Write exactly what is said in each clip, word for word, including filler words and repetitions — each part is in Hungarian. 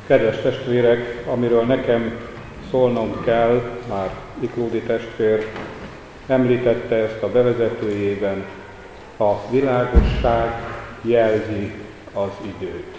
Kedves testvérek, amiről nekem szólnom kell, már Iklódi testvér említette ezt a bevezetőjében, a világosság jelzi az időt.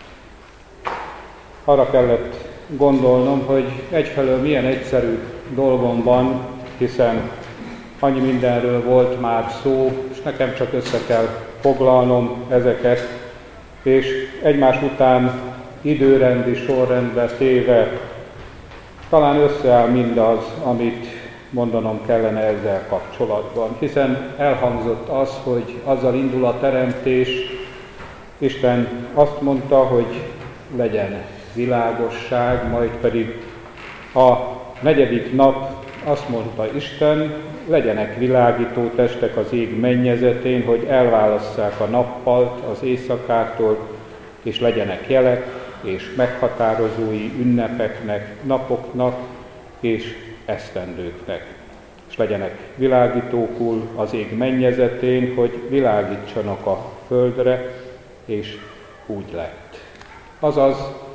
Arra kellett gondolnom, hogy egyfelől milyen egyszerű dolgom van, hiszen annyi mindenről volt már szó, és nekem csak össze kell foglalnom ezeket, és egymás után időrendi sorrendbe téve talán összeáll mindaz, amit mondanom kellene ezzel kapcsolatban. Hiszen elhangzott az, hogy azzal indul a teremtés, Isten azt mondta, hogy legyen világosság, majd pedig a negyedik nap azt mondta Isten, legyenek világító testek az ég mennyezetén, hogy elválasszák a nappalt az éjszakától, és legyenek jelek és meghatározói ünnepeknek, napoknak és esztendőknek. És legyenek világítókul az ég mennyezetén, hogy világítsanak a földre, és úgy lett. Azaz,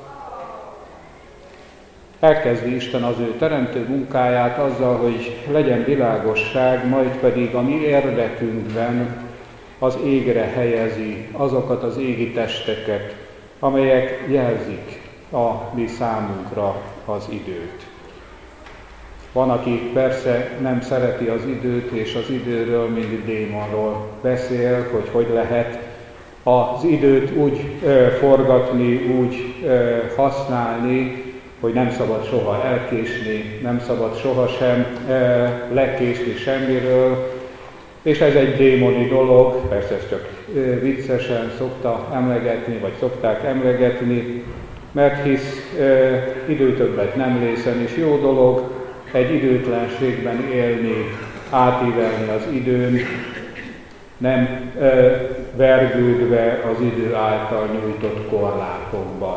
elkezdi Isten az ő teremtő munkáját azzal, hogy legyen világosság, majd pedig a mi érdekünkben az égre helyezi azokat az égi testeket, amelyek jelzik a mi számunkra az időt. Van, aki persze nem szereti az időt, és az időről mindig démonról beszél, hogy hogy lehet az időt úgy ö, forgatni, úgy ö, használni, hogy nem szabad soha elkésni, nem szabad sohasem ö, lekésni semmiről, és ez egy démoni dolog, persze ezt csak ö, viccesen szokta emlegetni, vagy szokták emlegetni, mert hisz ö, időtöbbet nem lészen, és jó dolog egy időtlenségben élni, átívelni az időn, nem ö, vergődve az idő által nyújtott korlátokban.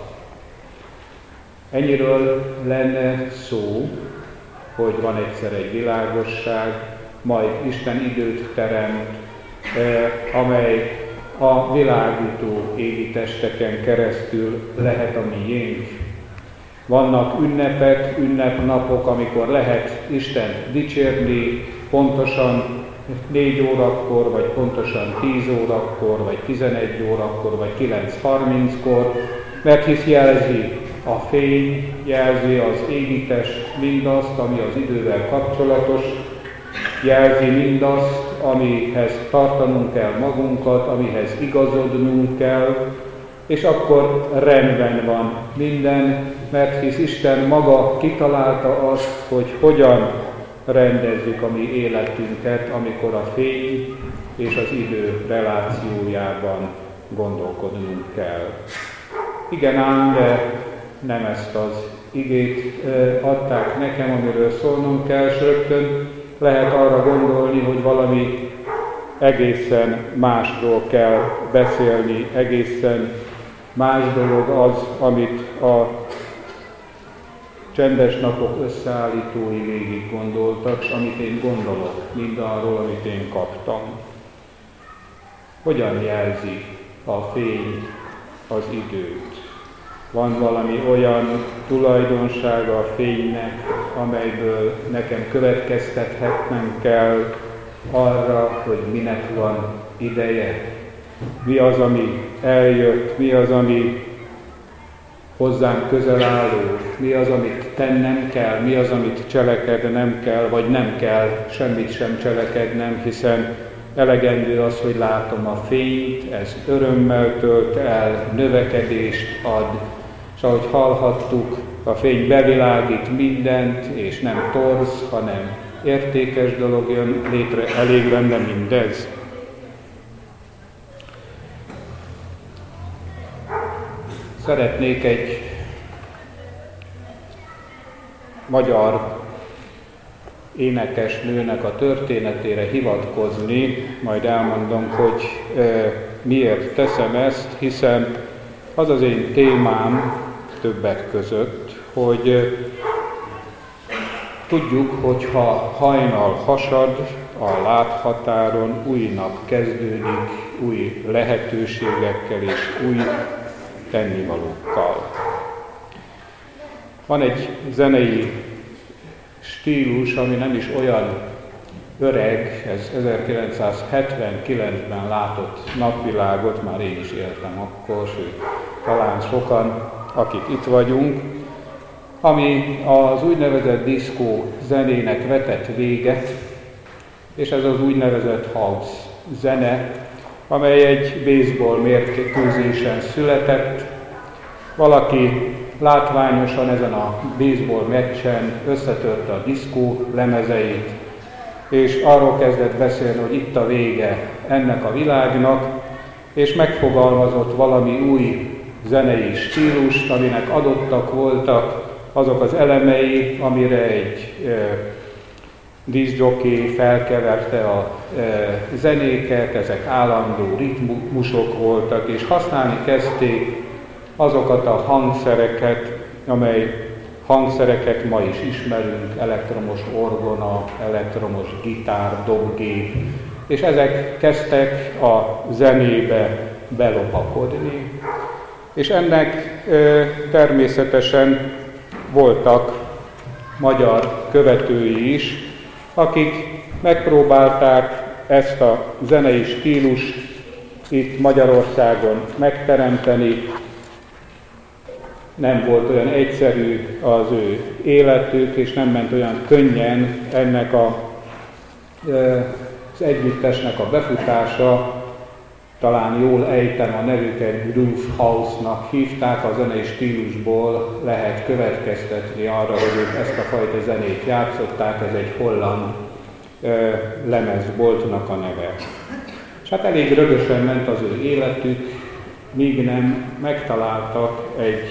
Ennyiről lenne szó, hogy van egyszer egy világosság, majd Isten időt teremt, eh, amely a világító égi testeken keresztül lehet a miénk. Vannak ünnepek, ünnepnapok, amikor lehet Isten dicsérni, pontosan négy órakor, vagy pontosan tíz órakor, vagy tizenegy órakor, vagy kilenc harminckor, mert hisz jelzi a fény, jelzi az égitest mindazt, ami az idővel kapcsolatos, jelzi mindazt, amihez tartanunk kell magunkat, amihez igazodnunk kell, és akkor rendben van minden, mert hisz Isten maga kitalálta azt, hogy hogyan rendezzük a mi életünket, amikor a fény és az idő relációjában gondolkodnunk kell. Igen ám, de nem ezt az igét adták nekem, amiről szólnom kell, és rögtön lehet arra gondolni, hogy valami egészen másról kell beszélni, egészen más dolog az, amit a csendes napok összeállítói végig gondoltak, és amit én gondolok, mindarról, amit én kaptam. Hogyan jelzi a fény az időt? Van valami olyan tulajdonsága a fénynek, amelyből nekem következtethetnem kell arra, hogy minek van ideje? Mi az, ami eljött? Mi az, ami hozzánk közel álló? Mi az, amit tennem kell? Mi az, amit cselekednem kell, vagy nem kell semmit sem cselekednem, hiszen elegendő az, hogy látom a fényt, ez örömmel tölt el, növekedést ad, és ahogy hallhattuk, a fény bevilágít mindent, és nem torz, hanem értékes dolog jön létre, elég lenne mindez. Szeretnék egy magyar énekesnőnek a történetére hivatkozni, majd elmondom, hogy e, miért teszem ezt, hiszen az az én témám többek között, hogy e, tudjuk, hogy ha hajnal hasad, a láthatáron új nap kezdődik, új lehetőségekkel és új tennivalókkal. Van egy zenei stílus, ami nem is olyan öreg, ez ezerkilencszázhetvenkilencben látott napvilágot, már én is éltem akkor, sőt, talán sokan, akik itt vagyunk, ami az úgynevezett diszkó zenének vetett véget, és ez az úgynevezett house zene, amely egy baseball mérkőzésen született. Valaki látványosan ezen a baseball meccsen összetörte a diszkó lemezeit, és arról kezdett beszélni, hogy itt a vége ennek a világnak, és megfogalmazott valami új zenei stílust, aminek adottak voltak azok az elemei, amire egy e, diszjockey felkeverte a e, zenéket, ezek állandó ritmusok voltak, és használni kezdték azokat a hangszereket, amely hangszereket ma is ismerünk, elektromos orgona, elektromos gitár, dobgép, és ezek kezdtek a zenébe belopakodni. És ennek ö, természetesen voltak magyar követői is, akik megpróbálták ezt a zenei stílust itt Magyarországon megteremteni. Nem volt olyan egyszerű az ő életük, és nem ment olyan könnyen ennek a, az együttesnek a befutása. Talán jól ejtem, a nevüket Groove House-nak hívták, a zenei stílusból lehet következtetni arra, hogy ők ezt a fajta zenét játszották, ez egy holland lemezboltnak a neve. És hát elég rögösen ment az ő életük, míg nem megtaláltak egy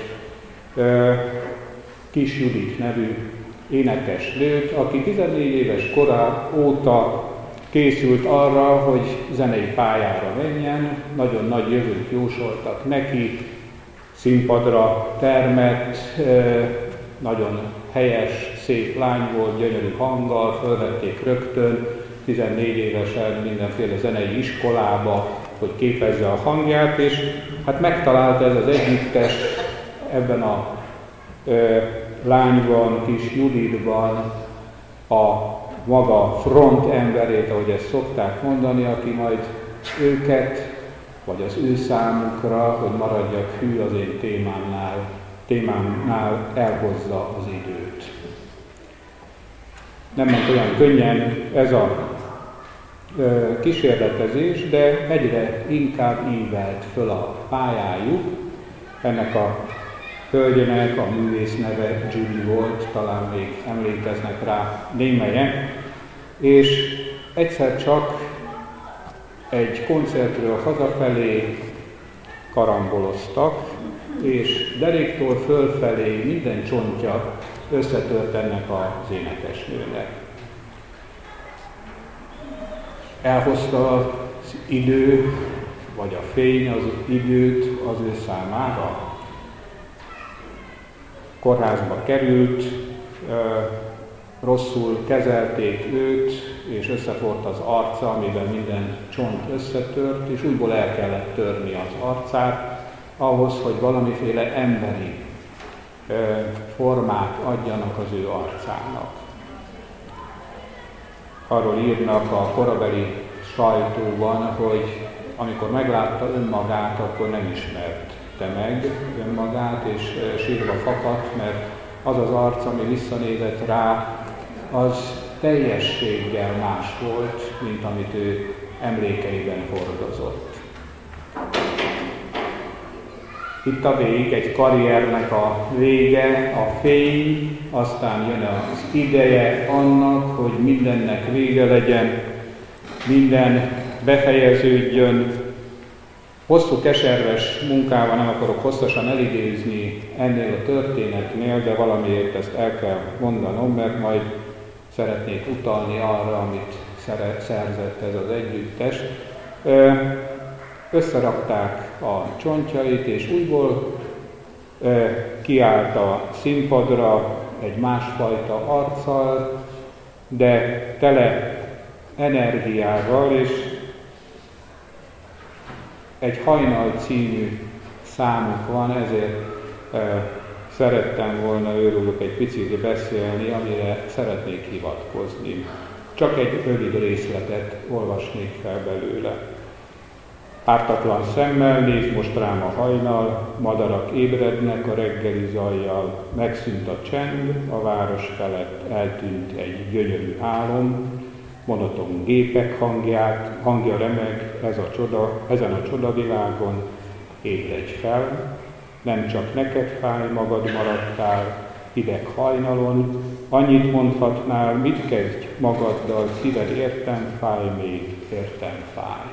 Kis Judit nevű énekesnőt, aki tizennégy éves korá óta készült arra, hogy zenei pályára menjen, nagyon nagy jövőt jósoltak neki, színpadra termett, nagyon helyes, szép lány volt, gyönyörű hanggal, fölvették rögtön, tizennégy évesen mindenféle zenei iskolába, hogy képezze a hangját, és hát megtalálta ez az együttes ebben a ö, lányban, Kis Juditban a maga front emberét, ahogy ezt szokták mondani, aki majd őket, vagy az ő számukra, hogy maradjak hű az én témámnál, témámnál elhozza az időt. Nem ment olyan könnyen ez a ö, kísérletezés, de egyre inkább ívelt föl a pályájuk. Ennek a hölgyének a művész neve Judy volt, talán még emlékeznek rá némelyen, és egyszer csak egy koncertről hazafelé karamboloztak, és deréktől fölfelé minden csontja összetört ennek az énekesnőnek. Elhozta az idő, vagy a fény az időt az ő számára. Kórházba került, rosszul kezelték őt, és összeforrt az arca, amiben minden csont összetört, és újból el kellett törni az arcát, ahhoz, hogy valamiféle emberi formát adjanak az ő arcának. Arról írnak a korabeli sajtóban, hogy amikor meglátta önmagát, akkor nem ismerte meg önmagát, és sírva fakadt, mert az az arc, ami visszanézett rá, az teljességgel más volt, mint amit ő emlékeiben hordozott. Itt a vég, egy karriernek a vége, a fény, aztán jön az ideje annak, hogy mindennek vége legyen, minden befejeződjön. Hosszú keserves munkával nem akarok hosszasan elidézni ennél a történetnél, de valamiért ezt el kell mondanom, mert majd szeretnék utalni arra, amit szerzett ez az együttes. Összerakták a csontjait, és újból kiállt a színpadra egy másfajta arccal, de tele energiával, és egy Hajnal című számuk van, ezért e, szerettem volna őróluk egy picit beszélni, amire szeretnék hivatkozni. Csak egy rövid részletet olvasnék fel belőle. Ártatlan szemmel néz most rám a hajnal, madarak ébrednek a reggeli zajjal, megszűnt a csend, a város felett eltűnt egy gyönyörű álom, monoton gépek hangját, hangja remeg ez a csoda, ezen a csodavilágon, ébredj fel, nem csak neked fáj, magad maradtál, hideg hajnalon, annyit mondhatnál, mit kezdj magaddal, szíved értem fáj, még értem fáj.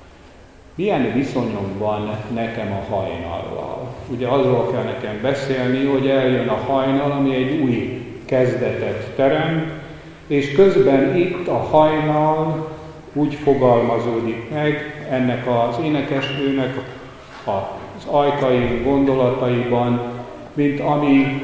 Milyen viszonyom van nekem a hajnallal? Ugye arról kell nekem beszélni, hogy eljön a hajnal, ami egy új kezdetet teremt, és közben itt a hajnal úgy fogalmazódik meg ennek az énekesnőnek az ajkai gondolataiban, mint ami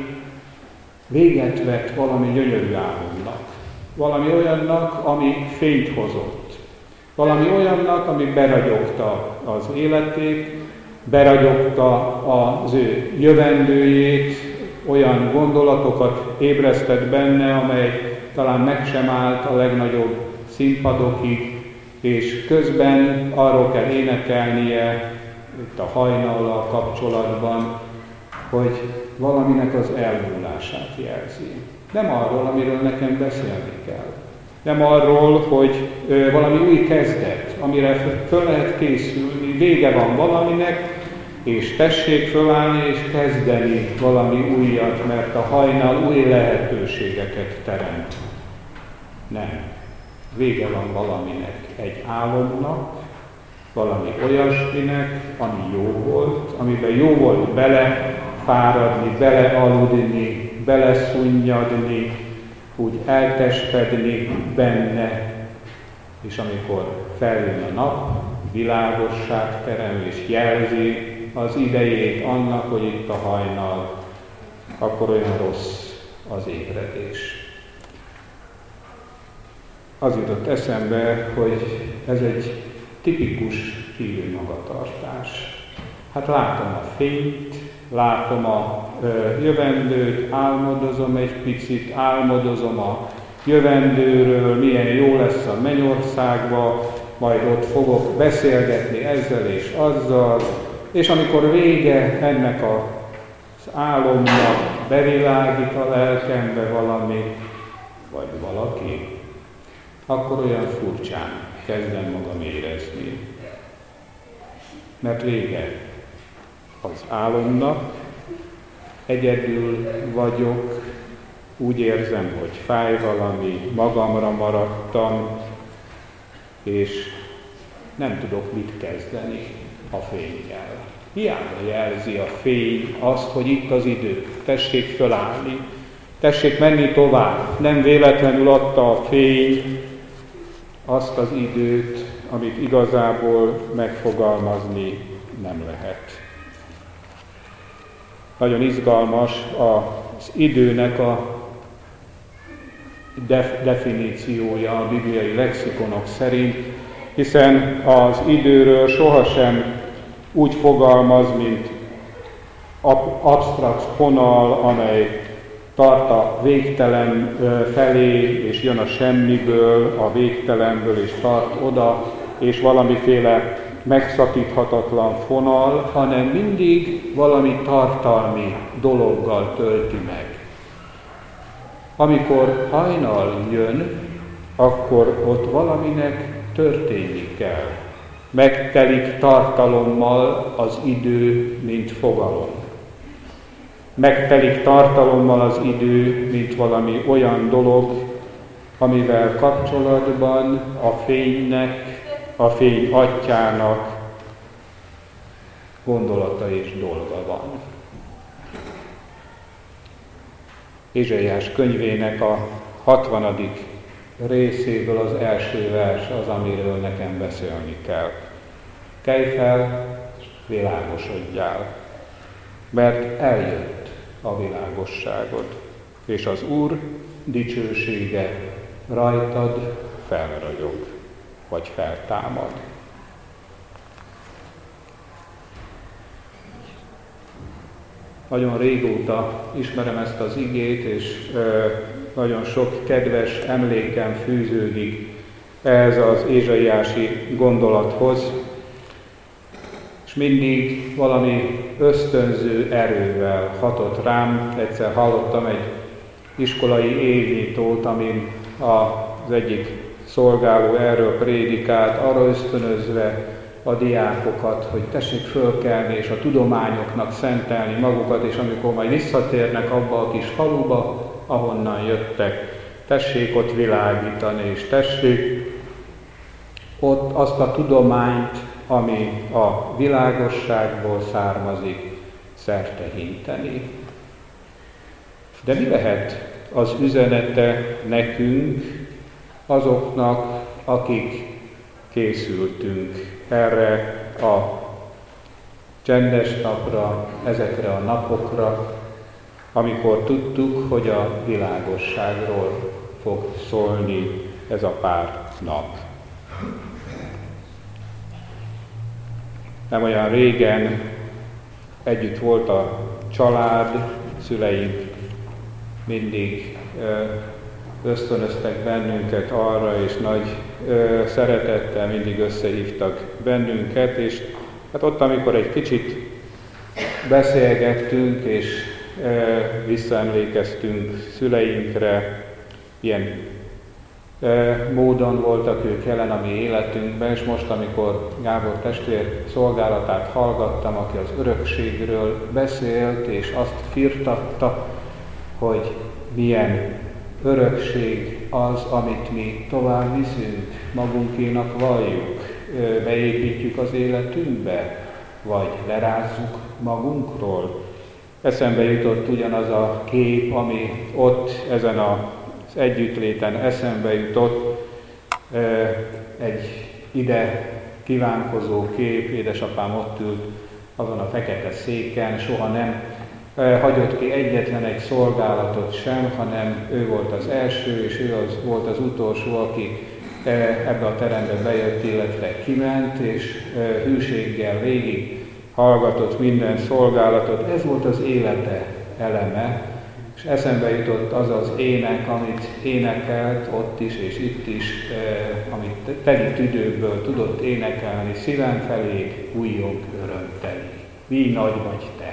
véget vett valami gyönyörű álomnak. Valami olyannak, ami fényt hozott. Valami olyannak, ami beragyogta az életét, beragyogta az ő jövendőjét, olyan gondolatokat ébresztett benne, amely talán meg sem állt a legnagyobb színpadokig, és közben arról kell énekelnie itt a hajnallal kapcsolatban, hogy valaminek az elmúlását jelzi. Nem arról, amiről nekem beszélni kell. Nem arról, hogy ö, valami új kezdet, amire föl lehet készülni, vége van valaminek, és tessék fölállni és kezdeni valami újat, mert a hajnal új lehetőségeket teremt. Nem. Vége van valaminek, egy álomnak, valami olyasminek, ami jó volt, amiben jó volt belefáradni, belealudni, beleszunnyadni, úgy eltestedni benne, és amikor feljön a nap, világosság terem és jelzi az idejét annak, hogy itt a hajnal, akkor olyan rossz az ébredés. Az jutott eszembe, hogy ez egy tipikus hívő magatartás. Hát látom a fényt, látom a ö, jövendőt, álmodozom egy picit, álmodozom a jövendőről, milyen jó lesz a mennyországba, majd ott fogok beszélgetni ezzel és azzal, és amikor vége ennek az álomnak, bevilágít a lelkembe valami, vagy valaki, akkor olyan furcsán kezdem magam érezni. Mert vége az álomnak, egyedül vagyok, úgy érzem, hogy fáj valami, magamra maradtam, és nem tudok mit kezdeni a fénnyel. Hiába jelzi a fény azt, hogy itt az idő, tessék fölállni, tessék menni tovább. Nem véletlenül adta a fény azt az időt, amit igazából megfogalmazni nem lehet. Nagyon izgalmas az időnek a def- definíciója a bibliai lexikonok szerint, hiszen az időről sohasem úgy fogalmaz, mint ab- absztrakt fonal, amely tart a végtelen felé, és jön a semmiből, a végtelenből, és tart oda, és valamiféle megszakíthatatlan fonal, hanem mindig valami tartalmi dologgal tölti meg. Amikor hajnal jön, akkor ott valaminek történni kell. Megtelik tartalommal az idő, mint fogalom. Megtelik tartalommal az idő, mint valami olyan dolog, amivel kapcsolatban a fénynek, a fény atyának gondolata és dolga van. Ézsaiás könyvének a hatvanadik részéből az első vers az, amiről nekem beszélni kell. Kelj fel, világosodjál, mert eljött a világosságod, és az Úr dicsősége rajtad felragyog, vagy feltámad. nagyon régóta ismerem ezt az igét, és nagyon sok kedves emlékem fűződik ehhez az ézsaiási gondolathoz, és mindig valami ösztönző erővel hatott rám. Egyszer hallottam egy iskolai évnyitót, amin az egyik szolgáló erről prédikált, arra ösztönözve a diákokat, hogy tessék fölkelni és a tudományoknak szentelni magukat, és amikor majd visszatérnek abba a kis faluba, ahonnan jöttek, tessék ott világítani, és tessék ott azt a tudományt, ami a világosságból származik, szertehinteni. De mi lehet az üzenete nekünk, azoknak, akik készültünk erre a csendes napra, ezekre a napokra, amikor tudtuk, hogy a világosságról fog szólni ez a pár nap. Nem olyan régen együtt volt a család, szüleink mindig ösztönöztek bennünket arra, és nagy ö, szeretettel mindig összehívtak bennünket, és hát ott, amikor egy kicsit beszélgettünk, és ö, visszaemlékeztünk szüleinkre, ilyen ö, módon voltak ők jelen a mi életünkben, és most, amikor Gábor testvér szolgálatát hallgattam, aki az örökségről beszélt, és azt firtatta, hogy milyen örökség az, amit mi tovább viszünk, magunkénak valljuk, beépítjük az életünkbe, vagy lerázzuk magunkról. Eszembe jutott ugyanaz a kép, ami ott ezen az együttléten eszembe jutott, egy ide kívánkozó kép, édesapám ott ült azon a fekete széken, soha nem hagyott ki egyetlen egy szolgálatot sem, hanem ő volt az első, és ő az, volt az utolsó, aki ebbe a terembe bejött, illetve kiment, és hűséggel végig hallgatott minden szolgálatot. Ez volt az élete eleme, és eszembe jutott az az ének, amit énekelt ott is és itt is, amit teli tüdőből tudott énekelni, szívem felé újjog örömteli, mi nagy vagy te.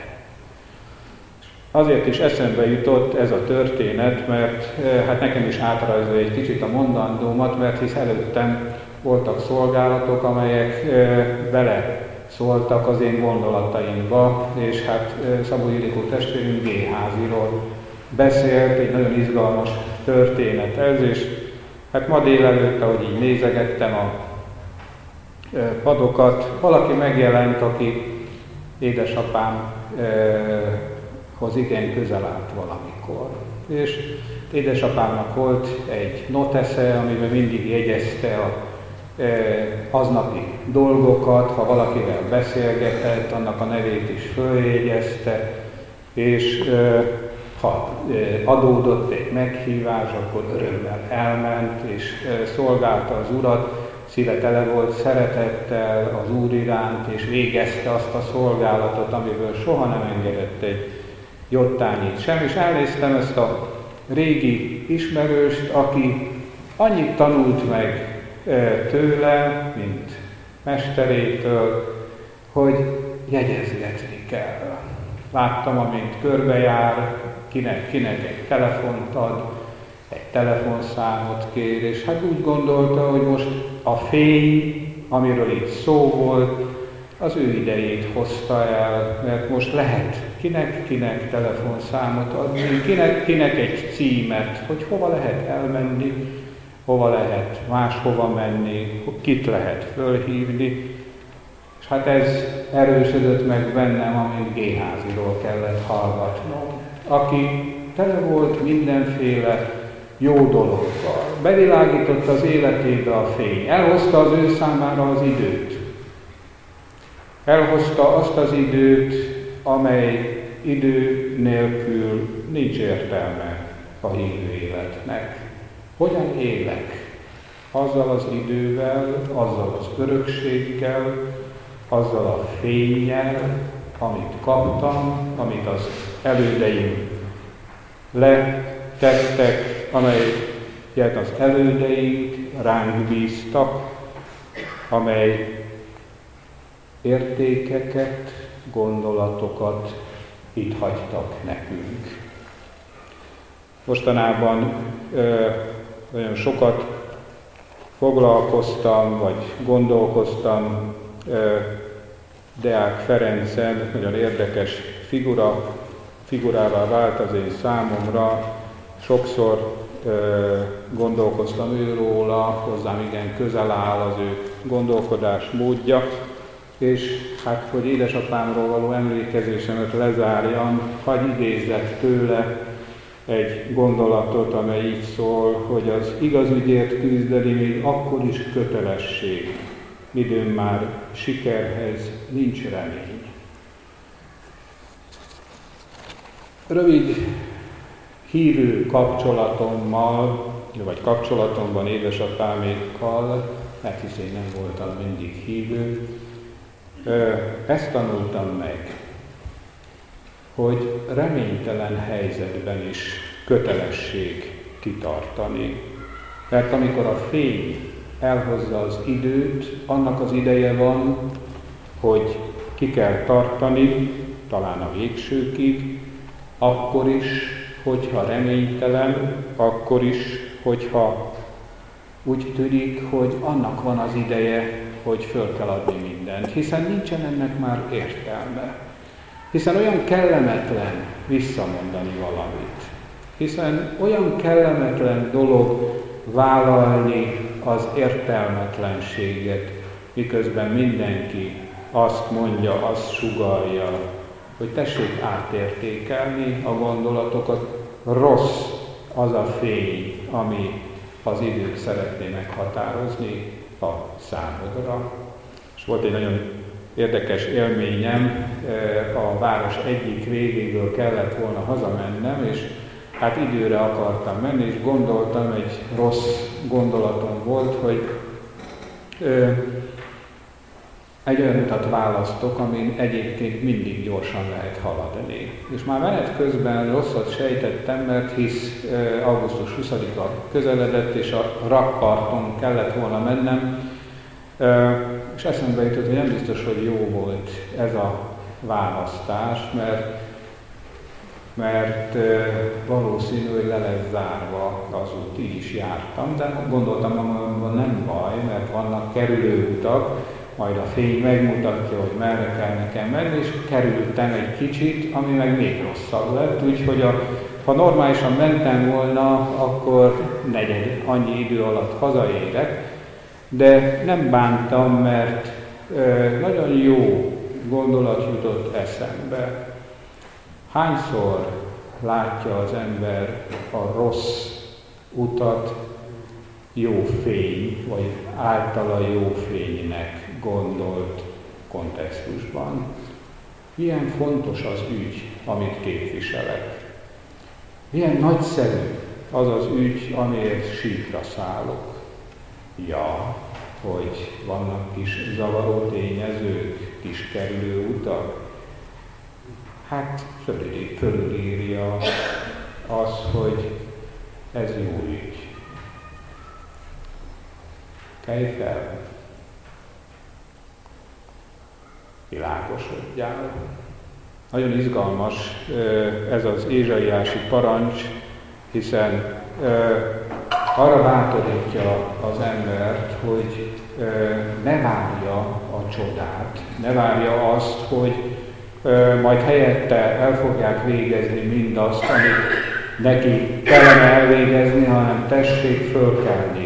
Azért is eszembe jutott ez a történet, mert hát nekem is átrajzol egy kicsit a mondandómat, mert hisz előttem voltak szolgálatok, amelyek bele szóltak az én gondolataimba, és hát Szabó Ildikó testvérünk Géháziról beszélt, egy nagyon izgalmas történet ez, és hát ma délelőtt, ahogy így nézegettem a padokat, valaki megjelent, aki édesapám hoz igen közel állt valamikor. És édesapámnak volt egy notesze, amiben mindig jegyezte a e, aznapi dolgokat, ha valakivel beszélgetett, annak a nevét is följegyezte, és e, ha e, adódott egy meghívás, akkor örömmel elment, és e, szolgálta az Urat, szíve tele volt szeretettel az Úr iránt, és végezte azt a szolgálatot, amiből soha nem engedett egy jottányit sem, és elnéztem ezt a régi ismerőst, aki annyit tanult meg tőle, mint mesterétől, hogy jegyezgetni kell. Láttam, amint körbejár, kinek, kinek egy telefont ad, egy telefonszámot kér, és hát úgy gondolta, hogy most a fény, amiről itt szó volt, az ő idejét hozta el, mert most lehet kinek-kinek telefonszámot adni, kinek-kinek egy címet, hogy hova lehet elmenni, hova lehet máshova menni, kit lehet fölhívni. És hát ez erősödött meg bennem, amint Géháziról kellett hallgatnom, aki tele volt mindenféle jó dologgal. Bevilágította az életébe a fény, elhozta az ő számára az időt. Elhozta azt az időt, amely idő nélkül nincs értelme a hívő életnek. Hogyan élek? Azzal az idővel, azzal az örökséggel, azzal a fénnyel, amit kaptam, amit az elődeim letettek, amelyet az elődeink ránk bíztak, amely értékeket, gondolatokat itt hagytak nekünk. Mostanában ö, nagyon sokat foglalkoztam, vagy gondolkoztam ö, Deák Ferencen, nagyon érdekes figura, figurává vált az én számomra. Sokszor ö, gondolkoztam őróla, hozzám igen közel áll az ő gondolkodás módja, és hát, hogy édesapámról való emlékezésemet lezárjam, hadd idézzek tőle egy gondolatot, amely így szól, hogy az igaz ügyért küzdeni még akkor is kötelesség, midőn már sikerhez nincs remény. Rövid hívő kapcsolatommal, vagy kapcsolatomban édesapámékkal, mert hisz én nem voltam mindig hívő, ezt tanultam meg, hogy reménytelen helyzetben is kötelesség kitartani. Mert amikor a fény elhozza az időt, annak az ideje van, hogy ki kell tartani, talán a végsőkig, akkor is, hogyha reménytelen, akkor is, hogyha úgy tűnik, hogy annak van az ideje, hogy föl kell adni mindent, hiszen nincsen ennek már értelme. Hiszen olyan kellemetlen visszamondani valamit. Hiszen olyan kellemetlen dolog vállalni az értelmetlenséget, miközben mindenki azt mondja, azt sugallja, hogy tessék átértékelni a gondolatokat, rossz az a fény, ami az időt szeretné meghatározni a számodra. És volt egy nagyon érdekes élményem, a város egyik végéből kellett volna hazamennem, és hát időre akartam menni, és gondoltam, egy rossz gondolatom volt, hogy ö, egy olyan utat választok, amin egyébként mindig gyorsan lehet haladni. És már menet közben rosszat sejtettem, mert hisz ö, augusztus huszadika közeledett, és a rakparton kellett volna mennem, ö, és eszembe jutott, hogy nem biztos, hogy jó volt ez a választás, mert mert valószínű, hogy le lesz zárva az út, így is jártam, de gondoltam magamban, nem baj, mert vannak kerülőutak, majd a fény megmutatja, hogy merre kell nekem menni, és kerültem egy kicsit, ami meg még rosszabb lett, úgyhogy a, ha normálisan mentem volna, akkor negyed annyi idő alatt hazaérek, de nem bántam, mert ö, nagyon jó gondolat jutott eszembe. Hányszor látja az ember a rossz utat jó fény, vagy általa jó fénynek gondolt kontextusban? Milyen fontos az ügy, amit képviselek? Milyen nagyszerű az az ügy, amiért síkra szállok? Ja, hogy vannak kis zavaró tényezők, kis kerülőutak. Hát fölülírja az, hogy ez jó ügy. Kelj fel! Világosodjál! Nagyon izgalmas ez az ézsaiási parancs, hiszen arra bátorítja az embert, hogy ne várja a csodát, ne várja azt, hogy majd helyette el fogják végezni mindazt, amit neki kellene elvégezni, hanem tessék fölkelni,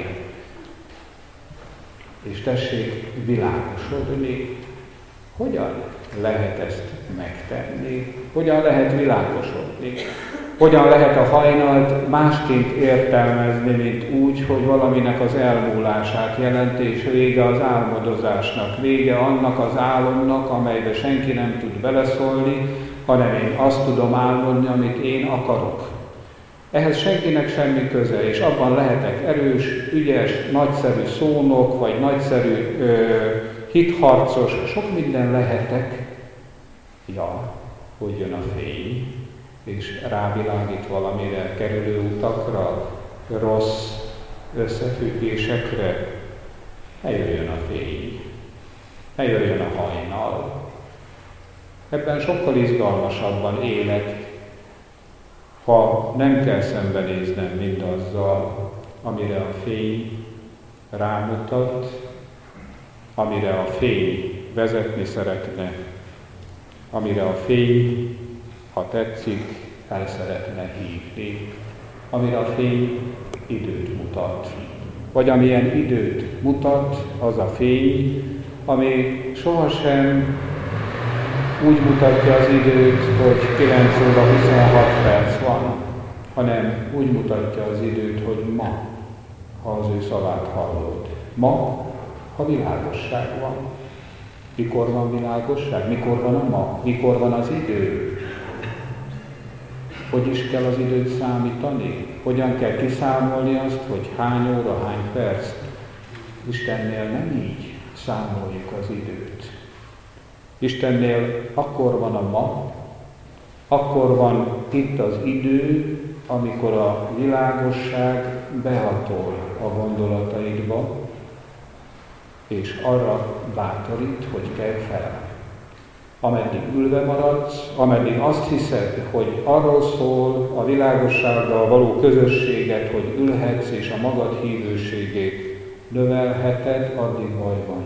és tessék világosodni. Hogyan lehet ezt megtenni? Hogyan lehet világosodni? Hogyan lehet a hajnalt másként értelmezni, mint úgy, hogy valaminek az elmúlását jelenti, és vége az álmodozásnak, vége annak az álomnak, amelybe senki nem tud beleszólni, hanem én azt tudom álmodni, amit én akarok. Ehhez senkinek semmi köze, és abban lehetek erős, ügyes, nagyszerű szónok, vagy nagyszerű ö, hitharcos, sok minden lehetek, Ja, hogy jön a fény, és rávilágít valamire, kerülő utakra, rossz összefüggésekre. Eljöjjön a fény, eljöjjön a hajnal. Ebben sokkal izgalmasabban élek, ha nem kell szembenéznem mindazzal, amire a fény rámutat, amire a fény vezetni szeretne, amire a fény, ha tetszik, el szeretne hívni, amire a fény időt mutat. Vagy amilyen időt mutat az a fény, ami sohasem úgy mutatja az időt, hogy kilenc óra huszonhat perc van, hanem úgy mutatja az időt, hogy ma, ha az ő szavát hallod. Ma, ha világosság van. Mikor van világosság? Mikor van a ma? Mikor van az idő? Hogy is kell az időt számítani? Hogyan kell kiszámolni azt, hogy hány óra, hány perc? Istennél nem így számoljuk az időt. Istennél akkor van a ma, akkor van itt az idő, amikor a világosság behatol a gondolataidba, és arra bátorít, hogy kelj fel. Ameddig ülve maradsz, ameddig azt hiszed, hogy arról szól a világossággal való közösséget, hogy ülhetsz és a magad hívőségét növelheted, addig baj van.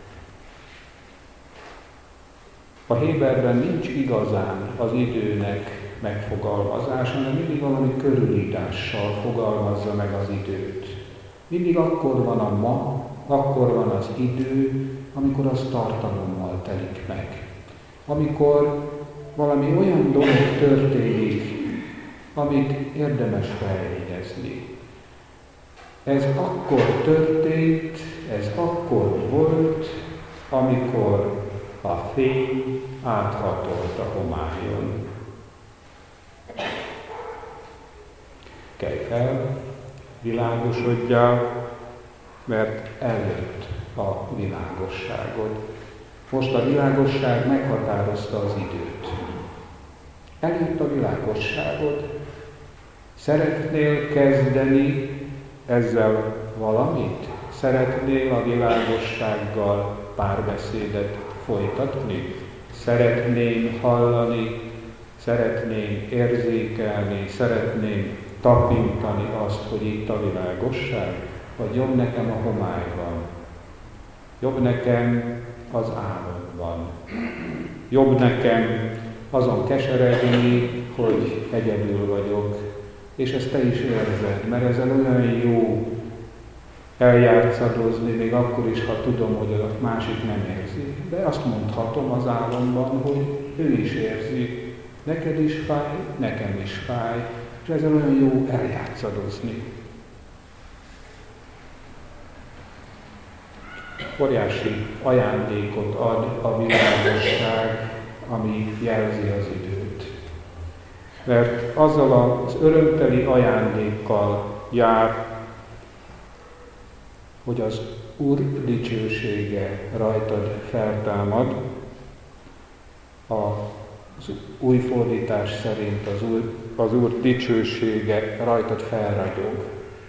A Héberben nincs igazán az időnek megfogalmazása, hanem mindig valami körülírással fogalmazza meg az időt. Mindig akkor van a ma, akkor van az idő, amikor az tartalommal telik meg. Amikor valami olyan dolog történik, amit érdemes feljegyezni. Ez akkor történt, ez akkor volt, amikor a fény áthatolt a homályon. Kelj fel, világosodjál, mert eljött a világosságod. Most a világosság meghatározta az időt. Eljött a világosságod. Szeretnél kezdeni ezzel valamit? Szeretnél a világossággal párbeszédet folytatni? Szeretném hallani, szeretném érzékelni, szeretném tapintani azt, hogy itt a világosság? Vagy jobb nekem a homályban? Jobb nekem az álomban? Jobb nekem azon keseregni, hogy egyedül vagyok, és ezt te is érzed, mert ezzel olyan jó eljátszadozni, még akkor is, ha tudom, hogy a másik nem érzi. De azt mondhatom az álomban, hogy ő is érzi. Neked is fáj, nekem is fáj, és ezzel olyan jó eljátszadozni. Óriási ajándékot ad a világosság, ami jelzi az időt. Mert azzal az örömteli ajándékkal jár, hogy az Úr dicsősége rajtad feltámad. Az új fordítás szerint az Úr, az Úr dicsősége rajtad felragyog.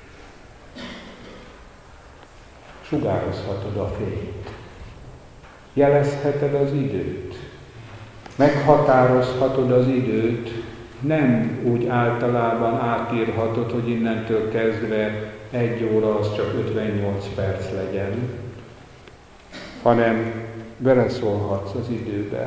Sugározhatod a fényt. Jelezheted az időt. Meghatározhatod az időt. Nem úgy általában átírhatod, hogy innentől kezdve egy óra az csak ötvennyolc perc legyen, hanem beleszólhatsz az időbe.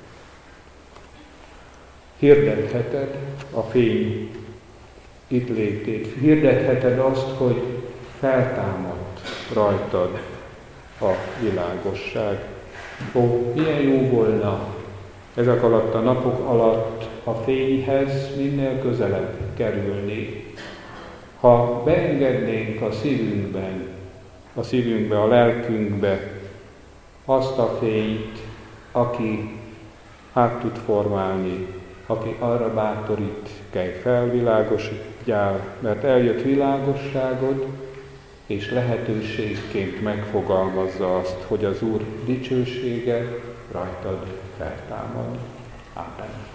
Hirdetheted a fény itt létét. Hirdetheted azt, hogy feltámadt rajtad a világosság. Ó, milyen jó volna ezek alatt a napok alatt a fényhez minél közelebb kerülni. Ha beengednénk a szívünkben, a szívünkbe, a lelkünkbe azt a fényt, aki át tud formálni, aki arra bátorít, kelj fel, világosodjál, mert eljött világosságod, és lehetőségként megfogalmazza azt, hogy az Úr dicsősége rajtad feltámad. Amen.